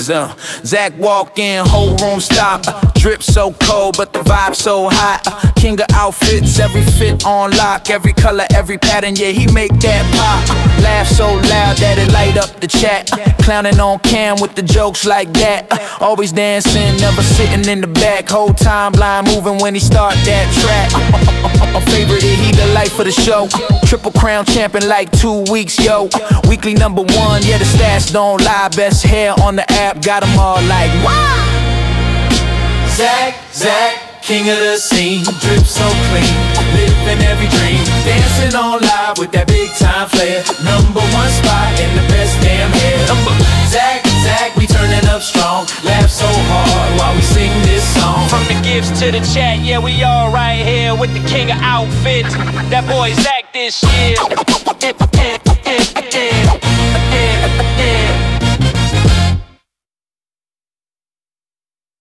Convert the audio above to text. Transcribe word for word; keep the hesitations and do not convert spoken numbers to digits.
is. Uh, Zach walk in, whole room stop. Uh, drip so cold, but the vibe so hot. Uh, king of outfits, every fit on lock, every color, every pattern. Yeah, he make that pop. Uh, laugh so loud that it light up the chat. Uh, clowning on cam with the jokes like that. Uh, always dancing, never sitting in the back. Whole time blind moving when he start that track. Uh, uh, uh, uh, favorite, he the life of the show. Uh, triple crown champion like two weeks, yo. Uh, weekly number one, yeah, the stats don't lie. Best hair on the app, got them all like, wow. Zach, Zach, king of the scene, drip so clean, living every dream, dancing on live with that big time flair, number one spot in the best damn hair. Zach, Zach, we turning up strong, laugh so hard while we sing this song. From the gifts to the chat, yeah, we all right here with the king of outfits, that boy Zach this year.